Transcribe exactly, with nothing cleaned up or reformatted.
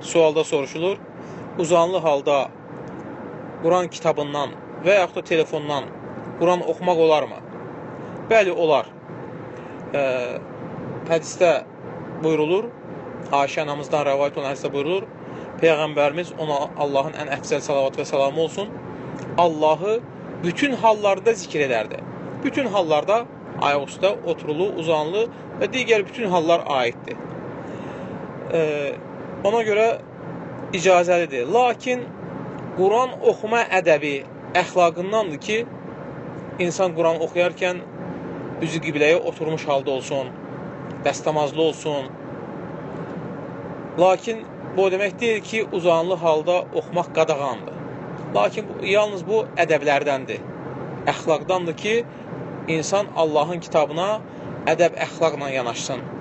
sualda soruşulur, uzanlı halda Quran kitabından və yaxud da telefondan Quran oxumaq olarmı? Bəli, olar. E, hədisdə buyurulur, Ayşə anamızdan rəvayət olan hədisdə buyurulur, Peyğəmbərimiz ona Allahın ən əfzəl salavat və salamı olsun, Allahı bütün hallarda zikr edərdi. Bütün hallarda ayaq üstə, oturulu, uzanlı və digər bütün hallar aiddir. E, ona görə icazəlidir. Lakin Quran oxuma ədəbi əxlaqındandır ki, insan Quran oxuyarkən üzü qibləyə oturmuş halda olsun, dəstəmazlı olsun. Lakin bu demək deyil ki, uzanlı halda oxumaq qadağandır. Lakin yalnız bu ədəblərdəndir, əxlaqdandır ki, insan Allahın kitabına ədəb əxlaqla yanaşsın.